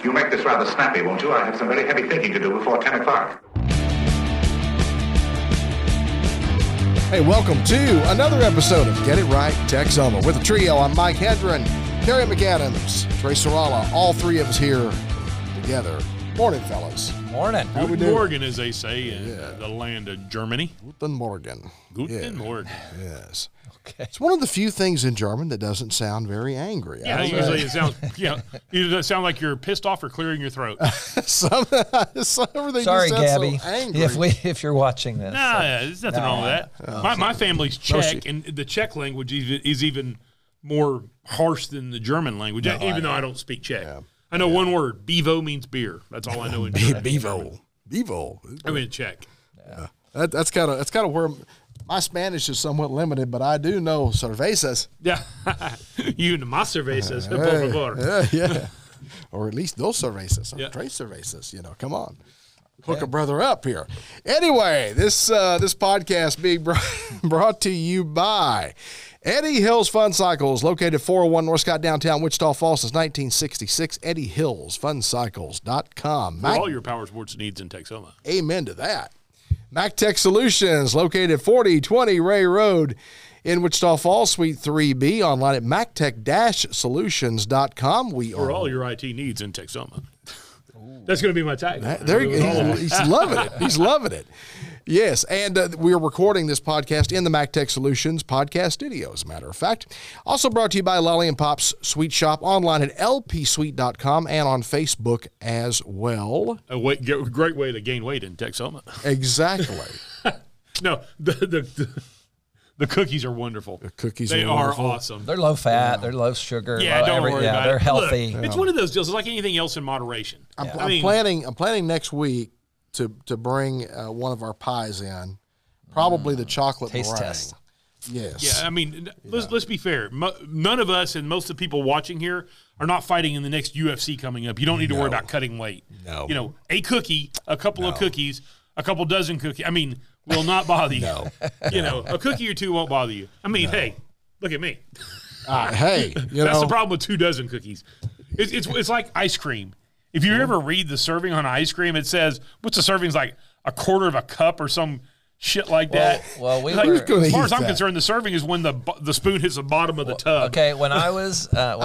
You make this rather snappy, won't you? I have some very heavy thinking to do before 10 o'clock. Hey, welcome to another episode of Get It Right Texoma. With the trio, I'm Mike Hedren, Terry McAdams, Trey Sorala, all three of us here together. Morning, fellas. Morning. How we Guten doing? Morgen, as they say in the land of Germany. Guten Morgen. Guten Morgen. Yes. Okay. It's one of the few things in German that doesn't sound very angry. Yeah, usually it sounds. Yeah, you sound like you're pissed off or clearing your throat. Everything Sorry, just sounds Gabby. so angry. If you're watching this. Nah, there's nothing wrong with that. My family's Czech, and the Czech language is even more harsh than the German language. Even though I don't speak Czech, I know one word. Bevo means beer. That's all I know in Czech. Bevo. I mean Czech. Yeah. That's kind of where my Spanish is somewhat limited, but I do know cervezas. Yeah, you know my cervezas, por favor. Yeah. Or at least those cervezas, or tres cervezas. Come on. Hook a brother up here. Anyway, this podcast being brought to you by Eddie Hills Fun Cycles, located 401 North Scott, downtown Wichita Falls since 1966. Eddie Hills Funcycles.com. For all your power sports needs in Texoma. Amen to that. MacTech Solutions, located 4020 Ray Road in Wichita Falls, Suite 3B, online at mactech-solutions.com. For all your IT needs in Texoma. That's going to be my tag. He's loving it. He's loving it. Yes, and we're recording this podcast in the MacTech Solutions podcast studio, as a matter of fact. Also brought to you by Lolly and Pop's Sweet Shop, online at lpsweet.com and on Facebook as well. A great way to gain weight in Texoma. Exactly. No, the cookies are wonderful. The cookies they are are wonderful. awesome. They're low fat. They're low sugar. Yeah, don't worry about they're it. healthy. Look, it's one of those deals. It's like anything else in moderation. I'm planning next week to bring one of our pies in, probably the chocolate Taste meringue. test. Yes. Yeah, I mean, let's be fair. None of us and most of the people watching here are not fighting in the next UFC coming up. You don't need to worry about cutting weight. No. A cookie, a couple of cookies, a couple dozen cookies. I mean, will not bother you. A cookie or two won't bother you. I mean, hey, look at me. Hey, That's the problem with 2 dozen cookies. It's like ice cream. If you ever read the serving on ice cream, it says, what's the serving? It's like a quarter of a cup or some shit like that. Well, as far as I'm concerned, the serving is when the spoon hits the bottom of the tub. Okay, when I was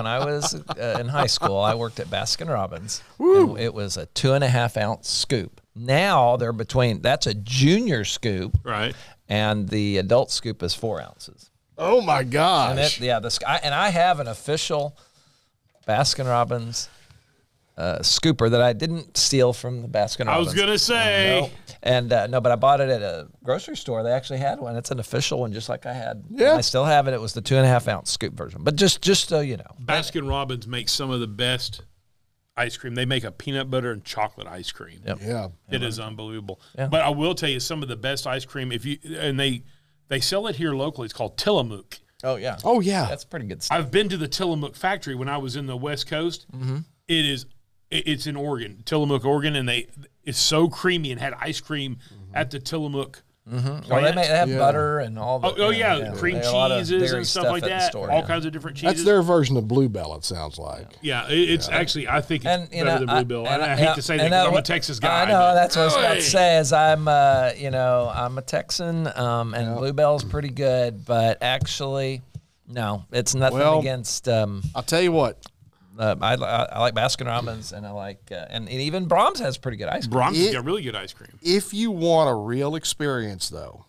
in high school, I worked at Baskin Robbins. And it was a 2.5 ounce scoop. Now they're that's a junior scoop, Right. and the adult scoop is 4 ounces. Oh my gosh. And I have an official Baskin Robbins scooper that I didn't steal from the Baskin Robbins. I was gonna say, but I bought it at a grocery store. They actually had one. It's an official one, just like I had. Yeah, I still have it. It was the 2.5 ounce scoop version. But just so you know, Baskin Robbins makes some of the best ice cream. They make a peanut butter and chocolate ice cream. Yep. Yeah. It is unbelievable. Yeah. But I will tell you, some of the best ice cream. They sell it here locally. It's called Tillamook. oh yeah, that's pretty good stuff. I've been to the Tillamook factory when I was in the West Coast. Mm-hmm. It's in Oregon, Tillamook, Oregon, and it's so creamy and had ice cream at the Tillamook. Mm-hmm. Well, they have butter and all the cream they have a lot of cheeses dairy and stuff like at the that. store, All kinds of different cheeses. That's their version of Bluebell, it sounds like. Yeah, it's actually, I think it's better than Bluebell. I hate to say that because I'm a Texas guy. I know, that's what I was about to say is I'm a Texan, and Bluebell's pretty good, but actually, no, it's nothing against. I'll tell you what. I like Baskin Robbins, and I like, and even Brahms has pretty good ice cream. Brahms has got really good ice cream. If you want a real experience, though,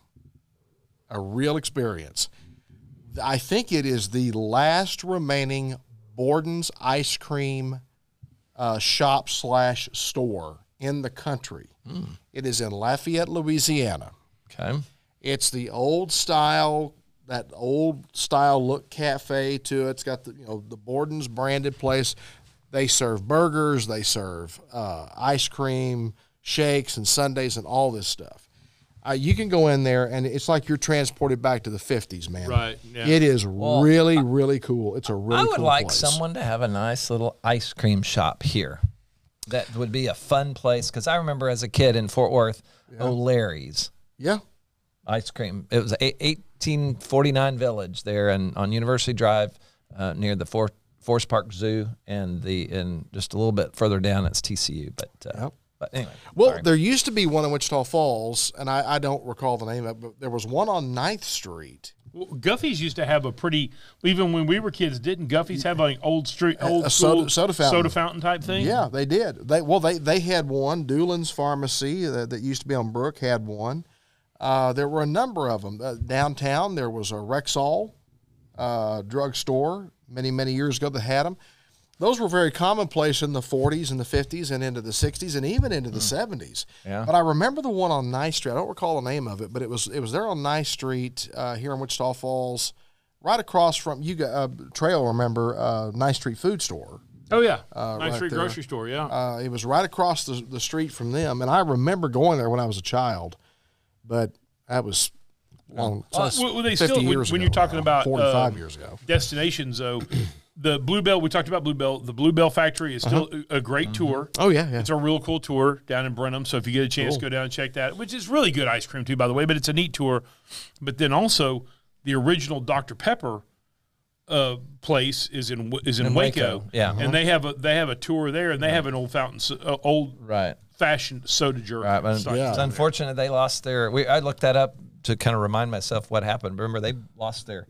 I think it is the last remaining Borden's ice cream shop/store in the country. It is in Lafayette, Louisiana. Okay. It's the old style look cafe to it. It's got the Borden's branded place. They serve burgers, they serve ice cream, shakes, and sundaes, and all this stuff. You can go in there, and it's like you're transported back to the 50s, man. Right. Yeah. It is really, really cool. It's a really cool place. I would like someone to have a nice little ice cream shop here. That would be a fun place, because I remember as a kid in Fort Worth, O'Larry's. Yeah. Ice cream. It was 1849 Village there on University Drive near the Forest Park Zoo, and just a little bit further down it's TCU. But anyway. Well, sorry. there used to be one in Wichita Falls, and I don't recall the name of it, but there was one on 9th Street. Well, Guffey's used to have a pretty, even when we were kids, didn't Guffey's have like old school soda fountain type thing? Yeah, they did. They had one. Doolin's Pharmacy that used to be on Brook had one. There were a number of them. Downtown, there was a Rexall drugstore many years ago that had them. Those were very commonplace in the 40s and the 50s and into the 60s and even into the 70s. Yeah. But I remember the one on 9th Street. I don't recall the name of it, but it was there on 9th Street here in Wichita Falls, right across from Trail. Remember 9th Street Food Store? Oh yeah, 9th right Street there. grocery store. Yeah. It was right across the street from them, and I remember going there when I was a child. But that was long. Well, they 50 still years when ago, you're talking now, about 45 years ago. destinations though. The Bluebell, we talked about Bluebell. The Bluebell factory is still a great tour. Oh yeah. It's a real cool tour down in Brenham. So if you get a chance, go down and check that, which is really good ice cream too, by the way. But it's a neat tour. But then also the original Dr. Pepper place is in Waco. Yeah. And they have a tour there, and they have an old fashioned soda jerk. Right, but Yeah. it's unfortunate they lost their. I looked that up to kind of remind myself what happened. Remember, they lost their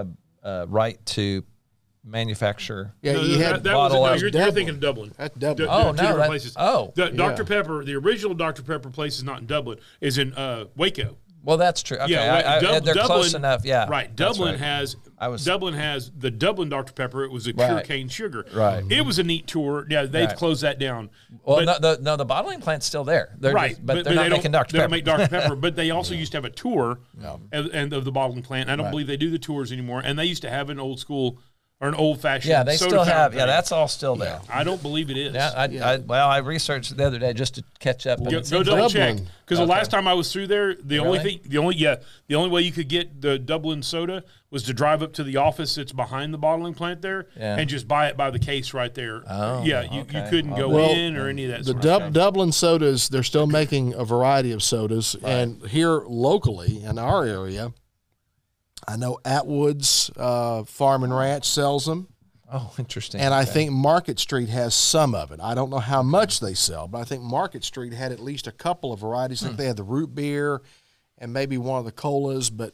right to manufacture. Yeah, No, you had you're Dublin. thinking of Dublin. That's Dublin. Oh, Two no, different that- places. oh. Dr. Pepper, the original Dr. Pepper place is not in Dublin. Is in Waco. Well, that's true. Okay, Yeah, they're Dublin, close enough. Yeah, right. that's Dublin right. has the Dublin Dr. Pepper. It was a Right. pure cane sugar. Right. It was a neat tour. Yeah, they've Right. closed that down. Well, But- the bottling plant's still there. They're right, just, but they're not they making Dr. They don't Pepper. make Dr. Pepper, but they also used to have a tour and of the bottling plant. I don't believe they do the tours anymore. And they used to have an old school or an old fashioned. Yeah, they soda still have. fountain Yeah, thing. that's all still there. I don't believe it is. Yeah, I researched it the other day just to catch up. And Go it seems double like- check Dublin. because the last time I was through there, the Really? only way you could get the Dublin soda was to drive up to the office that's behind the bottling plant there and just buy it by the case right there. Oh, yeah, you okay. couldn't go Well, in or any of that. The sort of stuff. Dublin sodas, they're still making a variety of sodas. And here locally in our area, I know Atwood's Farm and Ranch sells them. Oh, interesting. And I think Market Street has some of it. I don't know how much they sell, but I think Market Street had at least a couple of varieties. I think they had the root beer and maybe one of the colas, but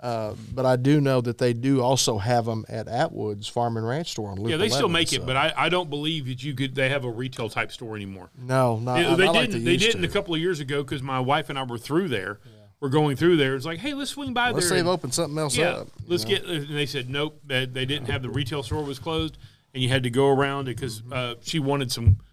I do know that they do also have them at Atwood's Farm and Ranch store on Loop Yeah, they still 11, make it, so. but I don't believe that they have a retail type store anymore. No, not They not like didn't. they They used didn't to. a couple of years ago because my wife and I were through there. We're going through there. It's like, hey, let's swing by Let's there. say they've and- opened something else Yeah, up. let's get. And they said nope. They didn't have the retail store was closed, and you had to go around because she wanted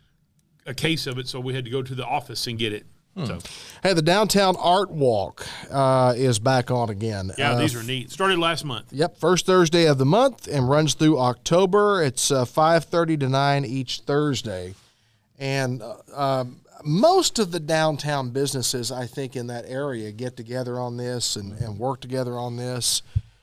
a case of it, so we had to go to the office and get it. So Hey, the Downtown Art Walk is back on again. yeah, these are neat. Started last month. Yep, first Thursday of the month and runs through October. It's 5:30 to 9 each Thursday. And most of the downtown businesses, I think, in that area get together on this and work together on this.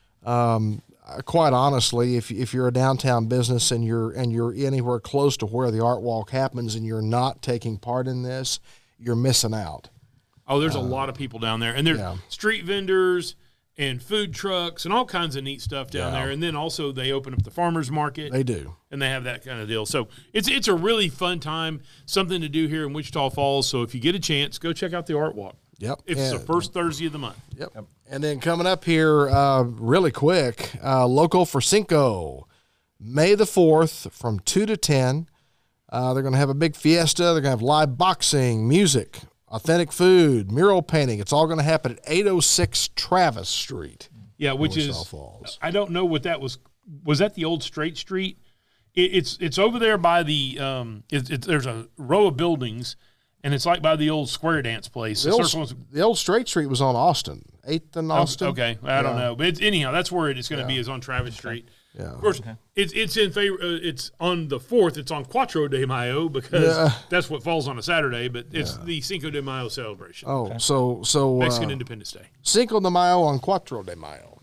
Quite honestly, if you're a downtown business and you're anywhere close to where the Art Walk happens and you're not taking part in this, you're missing out. Oh, there's a lot of people down there, and there's yeah. street vendors and food trucks and all kinds of neat stuff down there. And then also they open up the farmers market. They do. And they have that kind of deal. So it's a really fun time, something to do here in Wichita Falls. So if you get a chance, go check out the Art Walk. Yep. It's the first Thursday of the month. Yep. And then coming up here really quick, Local for Cinco, May the 4th from 2 to 10. They're going to have a big fiesta. They're going to have live boxing, music, authentic food, mural painting. It's all going to happen at 806 Travis Street. Yeah, which Wichita is, Falls. I don't know what that was. Was that the old Straight Street? It's over there by the, there's a row of buildings, and it's like by the old square dance place. The old Straight Street was on Austin, 8th and Austin. Okay, I don't know, but anyhow, that's where it's going to be, is on Travis Street. Yeah. Of course, it's in favor. It's on the 4th. It's on Cuatro de Mayo because that's what falls on a Saturday. But it's the Cinco de Mayo celebration. Oh, so Mexican Independence Day. Cinco de Mayo on Cuatro de Mayo.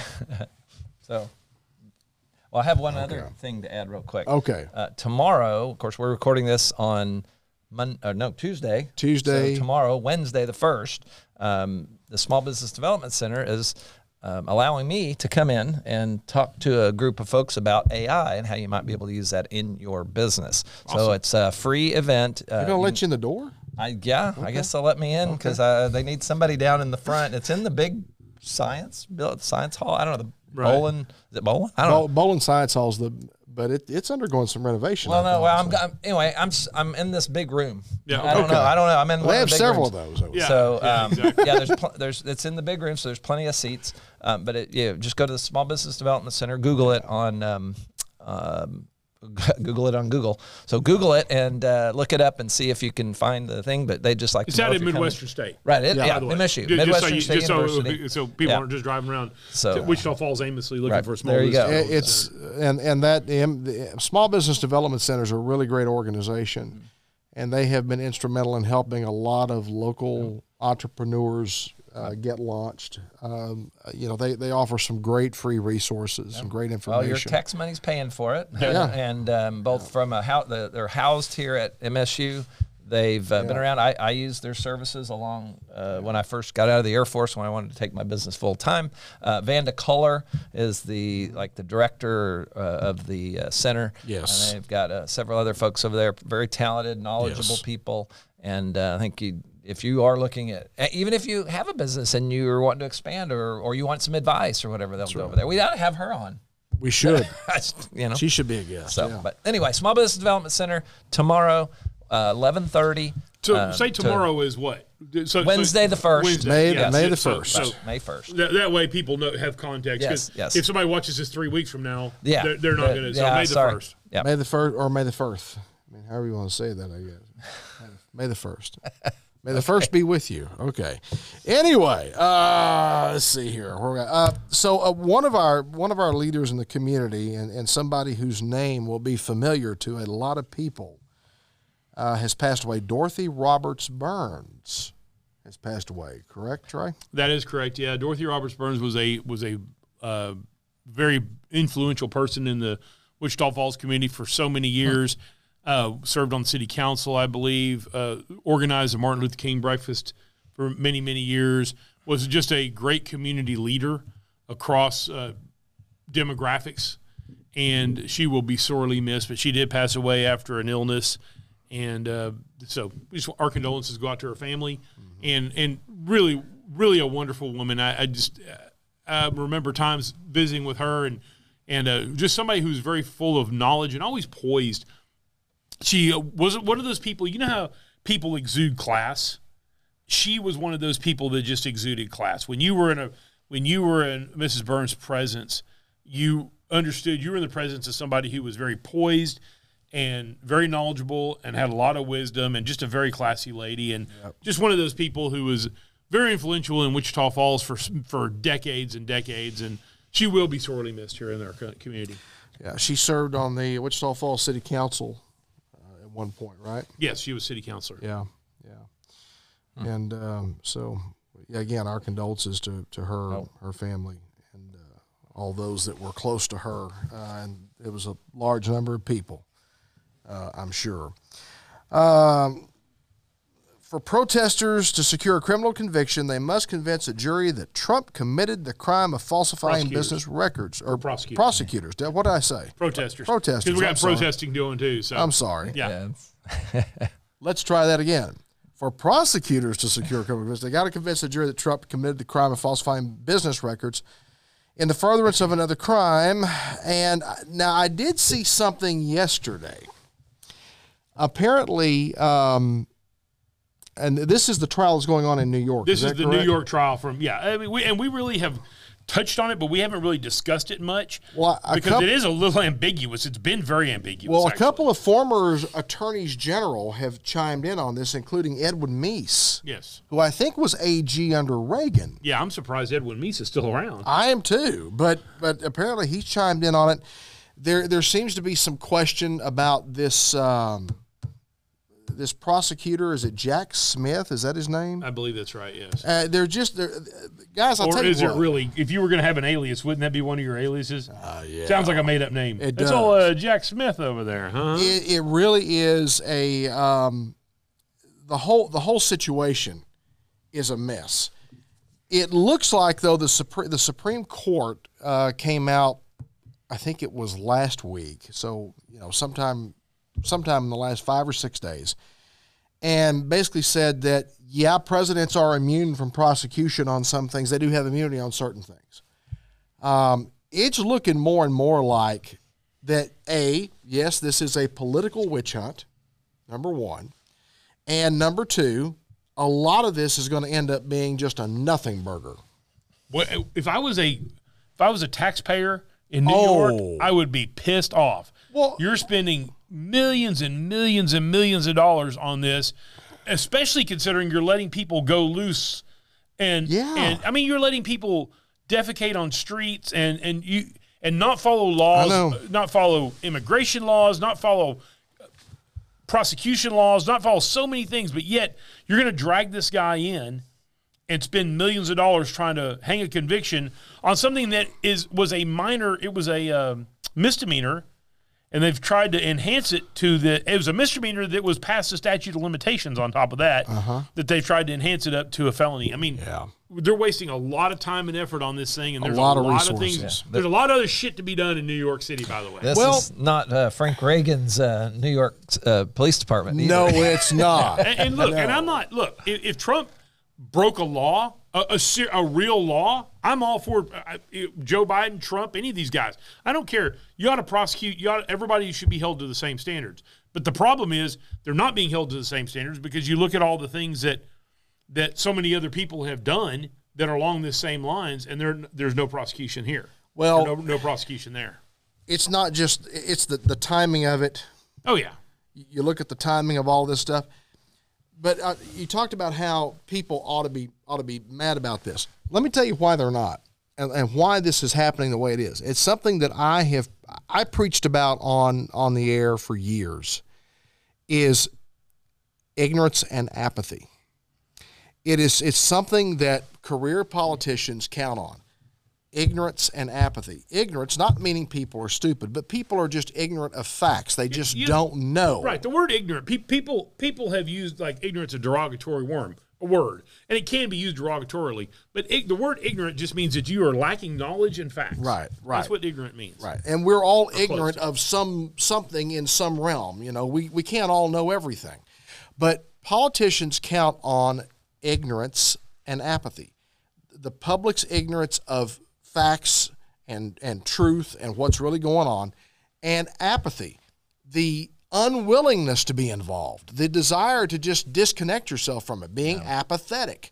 So, well, I have one other thing to add real quick. Okay. Tomorrow, of course, we're recording this on Tuesday. Tuesday. So tomorrow, Wednesday the 1st, the Small Business Development Center is allowing me to come in and talk to a group of folks about AI and how you might be able to use that in your business. Awesome. So it's a free event. They're going to let you in the door? I guess they'll let me in because they need somebody down in the front. It's in the big science hall. I don't know, the Bowling. Is it Bowling? I don't know. Bowling Science Hall's but it's undergoing some renovation. Well, I'm in this big room. Yeah, I don't know. I'm in. They have several rooms. of those. Yeah. So exactly. it's in the big room, so there's plenty of seats. But just go to the Small Business Development Center. Google it on Google. So Google it and look it up and see if you can find the thing. But they just like it's to know out if in you're Midwestern State, right? MSU, Midwestern State University. So people aren't just driving around to Wichita Falls aimlessly looking for a small there you go. It's the Small Business Development Centers are a really great organization, and they have been instrumental in helping a lot of local entrepreneurs get launched. They offer some great free resources, some great information. Well, your tax money's paying for it. And both from they're housed here at MSU. They've been around. I used their services along when I first got out of the Air Force when I wanted to take my business full time. Vanda Culler is the director of the center. Yes, and they've got several other folks over there, very talented, knowledgeable people. And I think if you are looking at, even if you have a business and you're wanting to expand or you want some advice or whatever, they'll go over there. We ought to have her on. We should. She should be a guest. So, but anyway, Small Business Development Center tomorrow, 11:30. So say tomorrow is what? Wednesday the 1st. May the 1st. May 1st. That way people have context. Yes. If somebody watches this 3 weeks from now, they're not going to. So May the 1st. Yeah. May the 1st or May the 1st. I mean, however you want to say that, I guess. May the 1st. May the 1st be with you. Okay. Anyway, let's see here. So one of our leaders in the community and somebody whose name will be familiar to a lot of people has passed away. Dorothy Roberts Burns has passed away. Correct, Trey? That is correct. Yeah, Dorothy Roberts Burns was a very influential person in the Wichita Falls community for so many years. Served on city council, I believe, organized the Martin Luther King breakfast for many, many years, was just a great community leader across demographics, and she will be sorely missed, but she did pass away after an illness, and so our condolences go out to her family, and really, really a wonderful woman. I remember times visiting with her, and just somebody who's very full of knowledge and always poised. She was one of those people, you know how people exude class? She was one of those people that just exuded class. When you were in Mrs. Burns' presence, you understood you were in the presence of somebody who was very poised and very knowledgeable and had a lot of wisdom and just a very classy lady, and just one of those people who was very influential in Wichita Falls for decades and decades, and she will be sorely missed here in our community. Yeah, she served on the Wichita Falls City Council one point, right? Yes, she was city councilor. Yeah. And so, again, our condolences to her, her family, and all those that were close to her. And it was a large number of people, I'm sure. For protesters to secure a criminal conviction, they must convince a jury that Trump committed the crime of falsifying business records. Or prosecutors. What did I say? Protesters. Protesters. Because we got protesting doing too. So I'm sorry. Yeah. Let's try that again. For prosecutors to secure a criminal conviction, they got to convince the jury that Trump committed the crime of falsifying business records in the furtherance of another crime. And now I did see something yesterday. Apparently, and this is the trial that's going on in New York. This is the correct? New York trial from, I mean, we really have touched on it, but we haven't really discussed it much because it is a little ambiguous. It's been very ambiguous. Well, a couple of former attorneys general have chimed in on this, including Edwin Meese. Yes. Who I think was AG under Reagan. Yeah, I'm surprised Edwin Meese is still around. I am too, but apparently he's chimed in on it. There seems to be some question about this this prosecutor. Is it Jack Smith? Is that his name? I believe that's right, yes. Guys, I'll tell you what. Or is it really, if you were going to have an alias, wouldn't that be one of your aliases? Yeah. Sounds like a made-up name. It's all Jack Smith over there, huh? It really is the whole situation is a mess. It looks like, though, the Supreme Court came out, I think it was last week, so sometime in the last 5 or 6 days, and basically said that, yeah, presidents are immune from prosecution on some things. They do have immunity on certain things. It's looking more and more like that, yes, this is a political witch hunt, number one, and number two, a lot of this is going to end up being just a nothing burger. Well, if I was a taxpayer in New York, I would be pissed off. Well, you're spending millions and millions and millions of dollars on this, especially considering you're letting people go loose, and I mean you're letting people defecate on streets and not follow laws, not follow immigration laws, not follow prosecution laws, not follow so many things, but yet you're going to drag this guy in and spend millions of dollars trying to hang a conviction on something that was a minor, it was a misdemeanor, and they've tried to enhance it it was a misdemeanor that was past the statute of limitations on top of that, that they've tried to enhance it up to a felony. I mean, they're wasting a lot of time and effort on this thing, and there's a lot of things. Yeah. There's a lot of other shit to be done in New York City, by the way. This is not Frank Reagan's New York Police Department either. No, it's not. and look, and I'm not, look, if Trump broke a law, a real law, I'm all for Joe Biden, Trump, any of these guys. I don't care. You ought to prosecute. Everybody should be held to the same standards. But the problem is they're not being held to the same standards because you look at all the things that so many other people have done that are along this same lines, and there's no prosecution here. Well, no prosecution there. It's not just it's the timing of it. Oh yeah, you look at the timing of all this stuff. But you talked about how people ought to be mad about this. Let me tell you why they're not, and why this is happening the way it is. It's something that I preached about on the air for years. Is ignorance and apathy. It's something that career politicians count on. Ignorance and apathy. Ignorance, not meaning people are stupid, but people are just ignorant of facts. They just don't know. Right. The word ignorant, people have used like ignorance a derogatory word, and it can be used derogatorily. But the word ignorant just means that you are lacking knowledge and facts. Right. That's what ignorant means. Right. And we're all ignorant of something in some realm. We can't all know everything. But politicians count on ignorance and apathy. The public's ignorance of facts and truth and what's really going on, and apathy, the unwillingness to be involved, the desire to just disconnect yourself from it, being apathetic.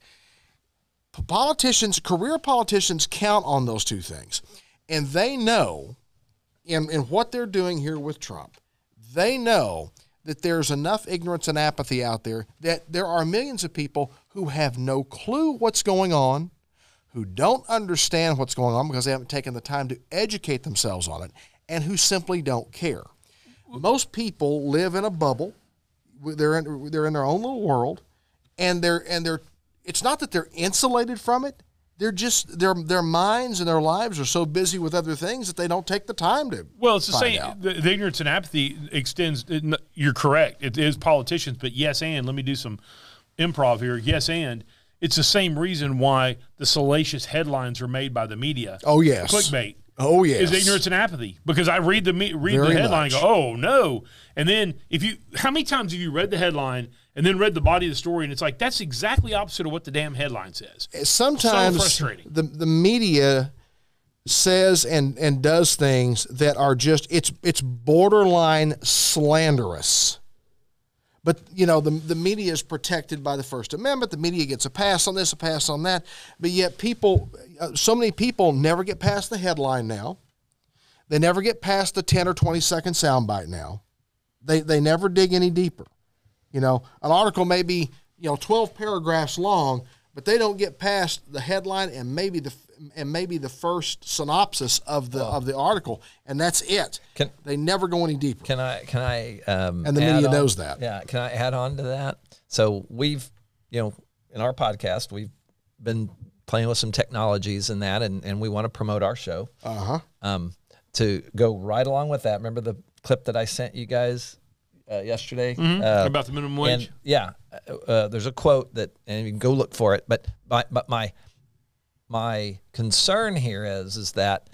Career politicians count on those two things, and they know in what they're doing here with Trump, they know that there's enough ignorance and apathy out there that there are millions of people who have no clue what's going on, who don't understand what's going on because they haven't taken the time to educate themselves on it, and who simply don't care. Most people live in a bubble. They're in their own little world, and they're. It's not that they're insulated from it. They're just their minds and their lives are so busy with other things that they don't take the time to. Well, it's the same. The ignorance and apathy extends. You're correct. It is politicians, but yes, and let me do some improv here. Yes, and. It's the same reason why the salacious headlines are made by the media. Oh, yes. Clickbait. Oh, yes. Is ignorance and apathy. Because I read the headline and go, oh, no. And then how many times have you read the headline and then read the body of the story and it's like, that's exactly opposite of what the damn headline says. Sometimes so frustrating. The media says and does things that are just, it's borderline slanderous. But, the media is protected by the First Amendment. The media gets a pass on this, a pass on that. But yet so many people never get past the headline now. They never get past the 10 or 20-second soundbite now. They never dig any deeper. An article may be, 12 paragraphs long, but they don't get past the headline and maybe the first synopsis of the article, and that's it. They never go any deeper. Can I? And the media knows that. Yeah. Can I add on to that? So we've, in our podcast, we've been playing with some technologies and that, and we want to promote our show. To go right along with that. Remember the clip that I sent you guys yesterday about the minimum wage? And, there's a quote and you can go look for it. But my my concern here is that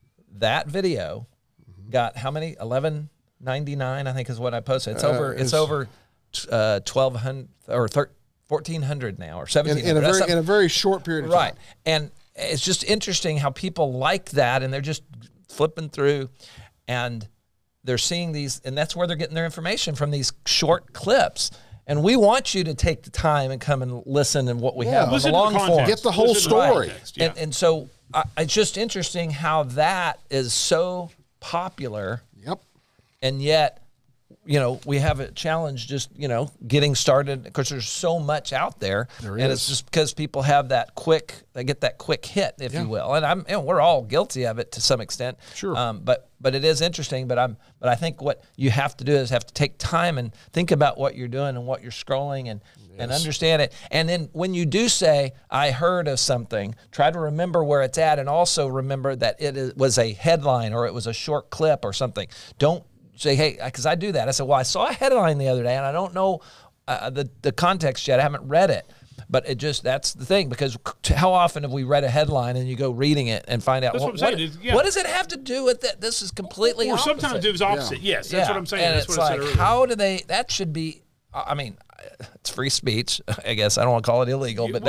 video got how many? 1199, I think is what I posted. It's over 1,200 or 1,400 now, or 1,700 in a very short period of time. Right, and it's just interesting how people like that, and they're just flipping through, and they're seeing these, and that's where they're getting their information from, these short clips. And we want you to take the time and come and listen and what we have on the long form. Get the whole story. Right. And so it's just interesting how that is so popular. Yep. And yet, we have a challenge just, getting started, because there's so much out there. It's just because people have they get that quick hit, if you will. And we're all guilty of it to some extent. Sure. But it is interesting. But I think what you have to do is have to take time and think about what you're doing and what you're scrolling and understand it. And then when you do say, I heard of something, try to remember where it's at, and also remember that it was a headline or it was a short clip or something. Don't say, hey, because I do that. I said, well, I saw a headline the other day, and I don't know the context yet. I haven't read it. But that's the thing, because how often have we read a headline and you go reading it and find out, what does it have to do with it? This is completely opposite. Or sometimes it was opposite. Yeah. Yes, that's what I'm saying. And that's it's what I said earlier. how do they, that should be, it's free speech, I guess. I don't want to call it illegal, but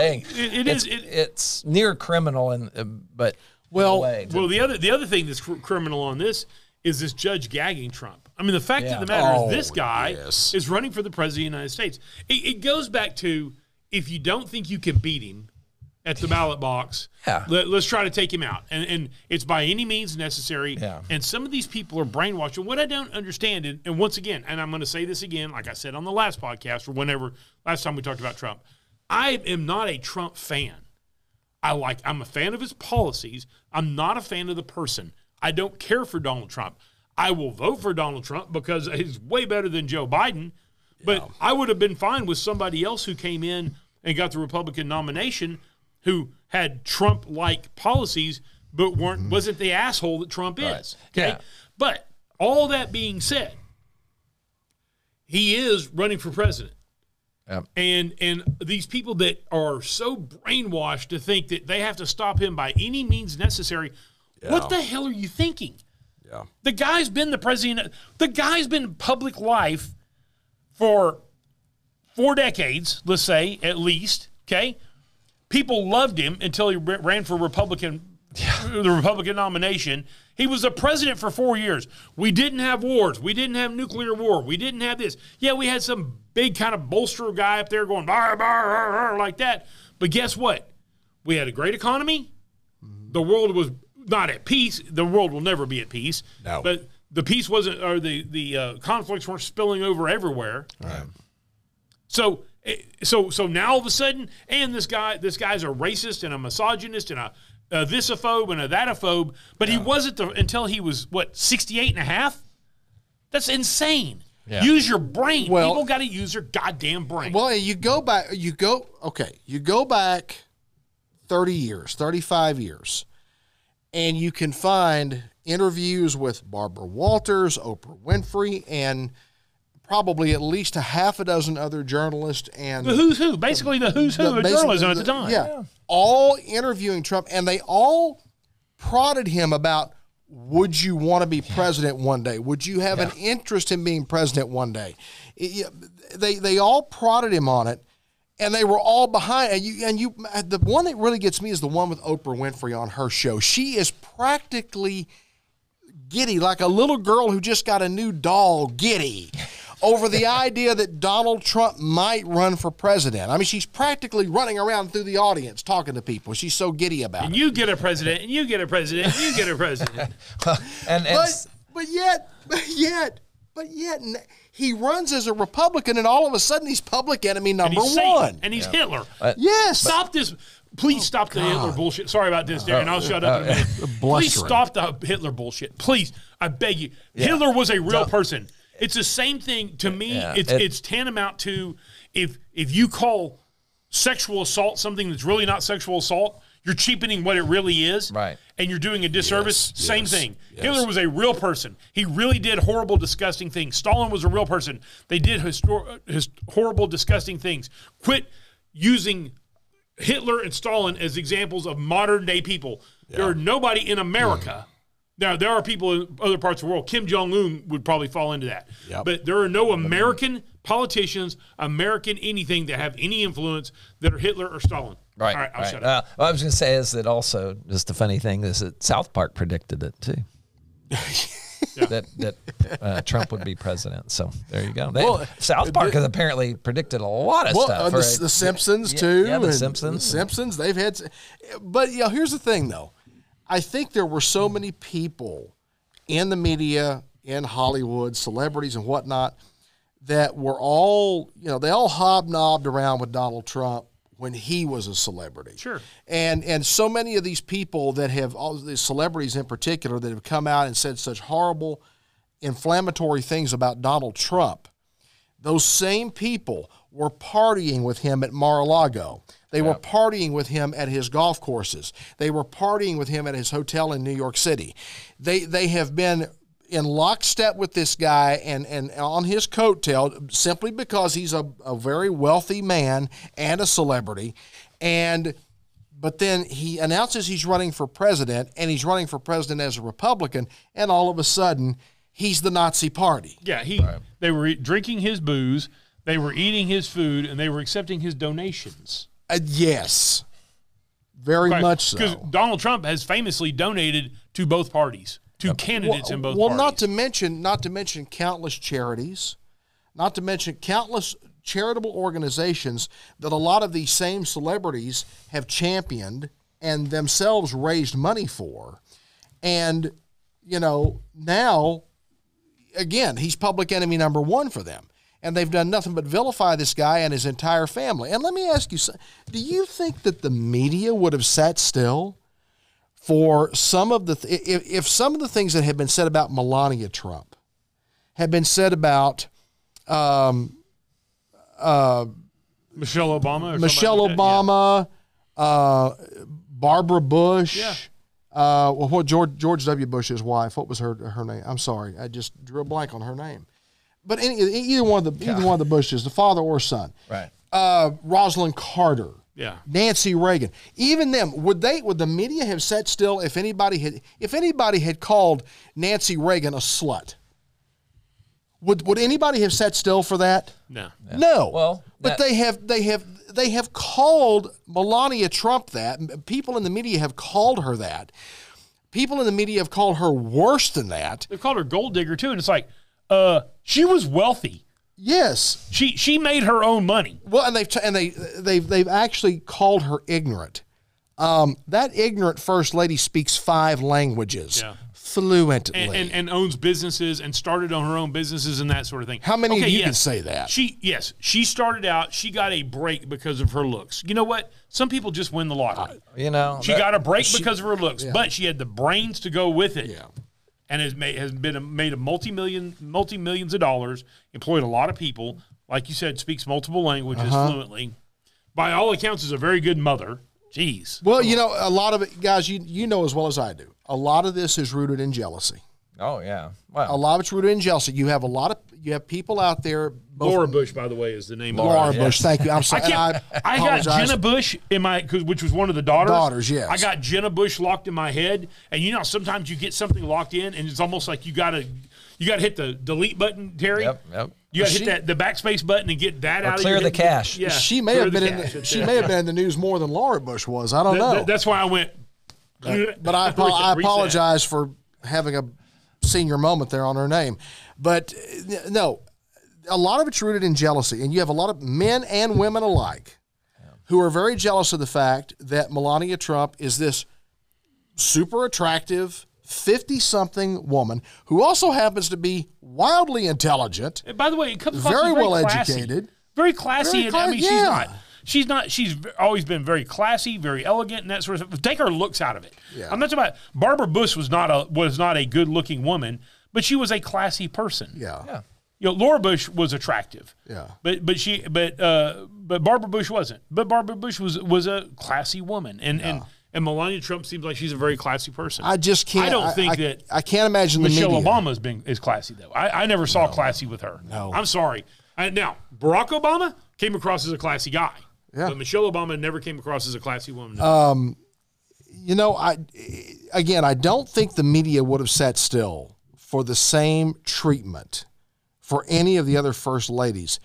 it's near criminal, but the other thing that's criminal on this is this judge gagging Trump. I mean, the fact of the matter is this guy is running for the president of the United States. It goes back to, if you don't think you can beat him at the ballot box, let's try to take him out. And it's by any means necessary. Yeah. And some of these people are brainwashed. And what I don't understand, and once again, and I'm going to say this again, like I said on the last podcast or last time we talked about Trump, I am not a Trump fan. I'm a fan of his policies. I'm not a fan of the person. I don't care for Donald Trump. I will vote for Donald Trump because he's way better than Joe Biden. But I would have been fine with somebody else who came in and got the Republican nomination who had Trump-like policies but wasn't the asshole that Trump is. Okay? Yeah. But all that being said, he is running for president. Yep. And these people that are so brainwashed to think that they have to stop him by any means necessary, what the hell are you thinking? Yeah. The guy's been the president. The guy's been in public life for 4 decades, let's say, at least, okay? People loved him until he ran for the Republican nomination. He was the president for 4 years. We didn't have wars. We didn't have nuclear war. We didn't have this. Yeah, we had some big kind of bolster guy up there going bar, bar, bar, bar, like that. But guess what? We had a great economy. The world was not at peace. The world will never be at peace. No. But the peace wasn't, or the conflicts weren't spilling over everywhere. Right. So now all of a sudden, and this guy's a racist and a misogynist and a thisophobe and a thatophobe, but he wasn't until he was, 68 and a half? That's insane. Yeah. Use your brain. Well, people got to use their goddamn brain. Well, you go back 30 years, 35 years, and you can find interviews with Barbara Walters, Oprah Winfrey, and probably at least a half a dozen other journalists and the who's who, basically the who's who of journalism at the time. Yeah, all interviewing Trump, and they all prodded him about, would you want to be president one day? Would you have an interest in being president one day? They all prodded him on it, and they were all behind. And the one that really gets me is the one with Oprah Winfrey on her show. She is practically giddy, like a little girl who just got a new doll, giddy, over the idea that Donald Trump might run for president. I mean, she's practically running around through the audience talking to people. She's so giddy about it. And you get a president, and you get a president, and you get a president. But yet, he runs as a Republican, and all of a sudden he's public enemy number one. And he's Hitler. Yes. Stop this. Please stop the Hitler bullshit. Sorry about this, Darren. I'll shut up in a minute. Please stop the Hitler bullshit. Please. I beg you. Yeah. Hitler was a real person. It's the same thing to me. Yeah. It's tantamount to if you call sexual assault something that's really not sexual assault, you're cheapening what it really is. Right. And you're doing a disservice. Same thing. Yes. Hitler was a real person. He really did horrible, disgusting things. Stalin was a real person. They did horrible, disgusting things. Quit using Hitler and Stalin as examples of modern day people. Yeah. There are nobody in America. Now, there are people in other parts of the world. Kim Jong-un would probably fall into that. Yep. But there are no American politicians, American anything that have any influence that are Hitler or Stalin. Right. All right, I'll shut up. What I was going to say is that also, just the funny thing is that South Park predicted it too. that Trump would be president. So there you go. South Park has apparently predicted a lot of stuff. The Simpsons too. Yeah, the Simpsons. The Simpsons. They've had, but here's the thing though. I think there were so many people in the media, in Hollywood, celebrities and whatnot, that were all, they all hobnobbed around with Donald Trump when he was a celebrity. Sure. And so many of these people that have, all these celebrities in particular, that have come out and said such horrible, inflammatory things about Donald Trump, those same people were partying with him at Mar-a-Lago. They were partying with him at his golf courses. They were partying with him at his hotel in New York City. They have been in lockstep with this guy and on his coattail simply because he's a very wealthy man and a celebrity. But then he announces he's running for president, and he's running for president as a Republican, and all of a sudden he's the Nazi party. Yeah, they were drinking his booze, they were eating his food, and they were accepting his donations. Yes, very much so. Because Donald Trump has famously donated to both parties, to candidates in both parties. Well, not to mention countless charities, not to mention countless charitable organizations that a lot of these same celebrities have championed and themselves raised money for. And, now, again, he's public enemy number one for them. And they've done nothing but vilify this guy and his entire family. And let me ask you, do you think that the media would have sat still for some of the if some of the things that have been said about Melania Trump had been said about Michelle Obama? Barbara Bush. Yeah. What George W. Bush's wife? What was her name? I'm sorry, I just drew a blank on her name. But either one of the Bushes, the father or son, right? Rosalind Carter, Nancy Reagan, even them. Would the media have sat still if anybody had called Nancy Reagan a slut? Would anybody have sat still for that? No. No. Well, but they have called Melania Trump that. People in the media have called her that. People in the media have called her worse than that. They've called her gold digger too, and it's like. She was wealthy. Yes, she made her own money. Well, and they've actually called her ignorant. That ignorant first lady speaks 5 languages fluently, and owns businesses and started on her own businesses and that sort of thing. How many of you can say that? She started out. She got a break because of her looks. You know what? Some people just win the lottery. She got a break because of her looks, but she had the brains to go with it. Yeah. And has made a multi-millions of dollars, employed a lot of people. Like you said, speaks multiple languages fluently. By all accounts, is a very good mother. Jeez. Well, a lot of it, guys, you know as well as I do, a lot of this is rooted in jealousy. Oh, yeah. Wow. A lot of it's rooted in jealousy. You have people out there. Laura Bush, by the way, is the name. Laura Bush, thank you. I'm sorry. I got Jenna Bush which was one of the daughters. Daughters, yes. I got Jenna Bush locked in my head, and sometimes you get something locked in, and it's almost like you gotta hit the delete button, Terry. Yep. You gotta hit the backspace button and get that out of your head. Clear the cache. Yeah, she may have been in the news more than Laura Bush was. I don't know. That's why I went. But I apologize for having a senior moment there on her name. But no, a lot of it's rooted in jealousy, and you have a lot of men and women alike who are very jealous of the fact that Melania Trump is this super attractive 50-something woman who also happens to be wildly intelligent. And by the way, it comes across very very well classy. Educated, very classy. She's not. She's always been very classy, very elegant, and that sort of stuff. Take her looks out of it. Yeah. I'm not talking about Barbara Bush was not a good looking woman, but she was a classy person. Yeah. Laura Bush was attractive. Yeah. But Barbara Bush wasn't. But Barbara Bush was a classy woman, and Melania Trump seems like she's a very classy person. I just can't. I don't think that. I can't imagine Michelle the media. Obama is classy though. I never saw classy with her. No. I'm sorry. Now Barack Obama came across as a classy guy. Yeah. But Michelle Obama never came across as a classy woman. You know, I don't think the media would have sat still for the same treatment for any of the other first ladies.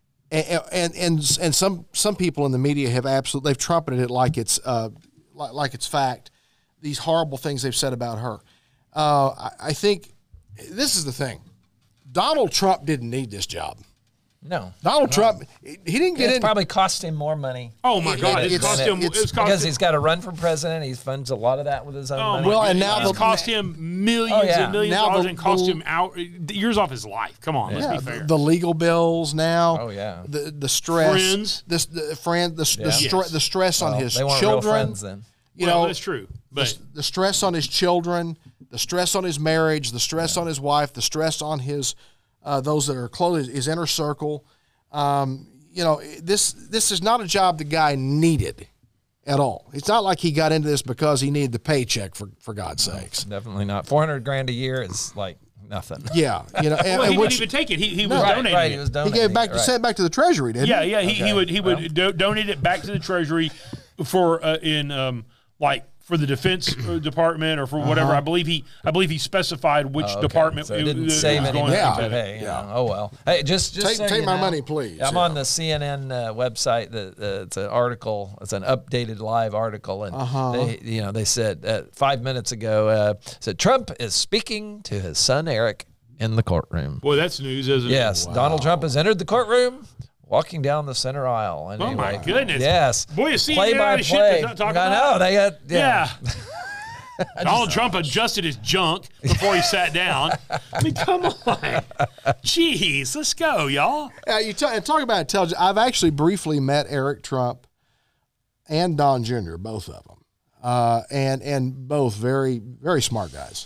And some people in the media have they've trumpeted it like it's fact. These horrible things they've said about her. I think this is the thing. Donald Trump didn't need this job. No. Donald Trump, he didn't get in. It probably cost him more money. Oh, my God. It's cost him. Because he's got to run for president. He funds a lot of that with his own money. Well, and now it's cost him millions and millions of dollars and cost him years off his life. Come on, let's be fair. The legal bills now. Oh, yeah. The stress. Friends. The stress on his they weren't children. Real friends then. You know, that's true. But the stress on his children, the stress on his marriage, the stress on his wife, the stress on his those that are close, his inner circle. You know, this is not a job the guy needed at all. It's not like he got into this because he needed the paycheck, for God's sakes. Definitely not. $400,000 a year is like nothing. Yeah, you know, well, he didn't even take it. He was donating. Right, he was donating. He gave back sent it back to the Treasury, didn't he? Yeah. He would donate it back to the Treasury for for the Defense Department or for whatever. I believe he specified which department so it didn't save anything. But hey, oh well. Hey, just take my money, please. I'm on the CNN website. It's an article. It's an updated live article, and they said 5 minutes ago said Trump is speaking to his son Eric in the courtroom. Boy, that's news, isn't it? Yes, wow. Donald Trump has entered the courtroom. Walking down the center aisle. And oh, my goodness. Yes. Boy, you see play by play. Shit to talk about. I know. They got, yeah. Donald Trump adjusted his junk before he sat down. I mean, come on. Jeez, let's go, y'all. Talk about intelligence. I've actually briefly met Eric Trump and Don Jr., both of them, and both very, very smart guys,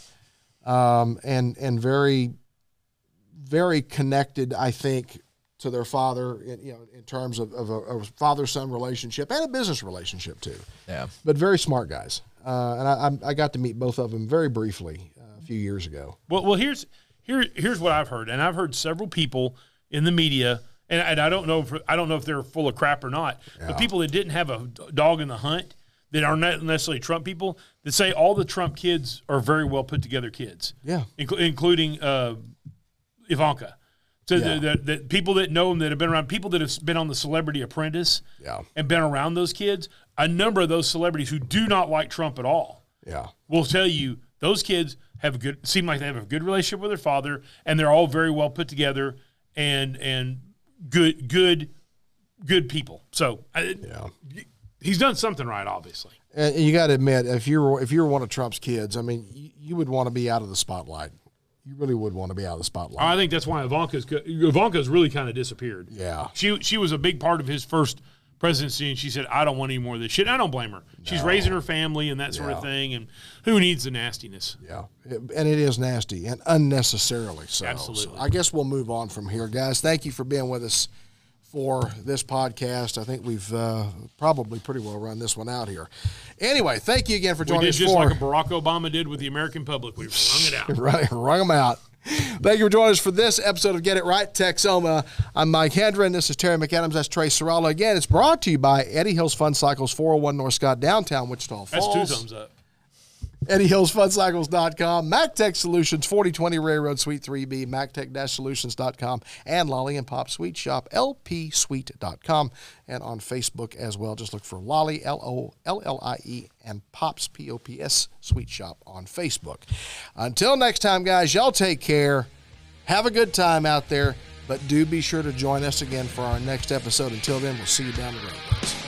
and very, very connected, I think, to their father, in terms of a father-son relationship and a business relationship too. Yeah, but very smart guys, and I got to meet both of them very briefly a few years ago. Well, here's what I've heard, and I've heard several people in the media, and I don't know if they're full of crap or not, but people that didn't have a dog in the hunt, that are not necessarily Trump people, that say all the Trump kids are very well put together kids. Yeah, including Ivanka. So the people that know them, that have been around, people that have been on the Celebrity Apprentice and been around those kids, a number of those celebrities who do not like Trump at all will tell you those kids seem like they have a good relationship with their father, and they're all very well put together and good people. So he's done something right, obviously. And you got to admit, if you're one of Trump's kids, I mean, you would want to be out of the spotlight. You really would want to be out of the spotlight. I think that's why Ivanka's really kind of disappeared. Yeah. She was a big part of his first presidency, and she said, I don't want any more of this shit. I don't blame her. No. She's raising her family and that sort of thing, and who needs the nastiness? Yeah, and it is nasty and unnecessarily so. Absolutely. So I guess we'll move on from here. Guys, thank you for being with us for this podcast. I think we've probably pretty well run this one out here. Anyway, thank you again for joining us. We did just like Barack Obama did with the American public. We wrung it out. Right, wrung them out. Thank you for joining us for this episode of Get It Right, Texoma. I'm Mike Hendren. This is Terry McAdams. That's Trey Serralo. Again, it's brought to you by Eddie Hills Fun Cycles, 401 North Scott, downtown Wichita Falls. That's 2 thumbs up. EddieHillsFunCycles.com, MacTech Solutions, 4020 Railroad Suite 3B, MacTech-Solutions.com, and Lolly and Pop Sweet Shop, LPSuite.com, and on Facebook as well. Just look for Lolly, Lollie, and Pops, Pops, Sweet Shop on Facebook. Until next time, guys, y'all take care. Have a good time out there, but do be sure to join us again for our next episode. Until then, we'll see you down the road, guys.